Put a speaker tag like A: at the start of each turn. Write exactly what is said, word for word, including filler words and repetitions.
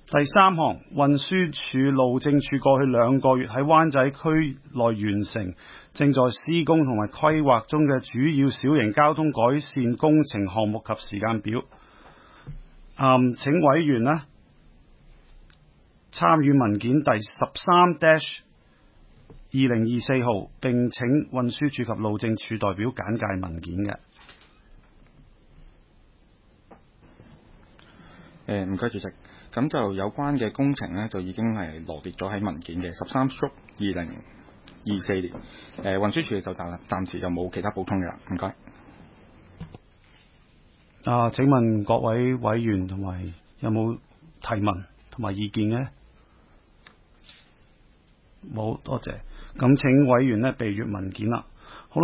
A: 第三項，運輸署路政署過去兩個月喺灣仔區內完成正在施工同埋規劃中嘅主要小型交通改善工程項目及時間表。嗯，請委員呢參與文件第十三 dash 二零二四號，並請運輸署及路政署代表簡介文件嘅。
B: 誒，唔該主席。咁就有關嘅工程呢，就已經係羅列咗喺文件嘅十三 stroke 二零二四年。誒、呃，運輸署就暫暫時就冇其他補充嘅啦。唔該。
A: 啊，請問各位委員同埋有冇提問同埋意見呢？冇，多謝。咁請委員呢備閱文件啦。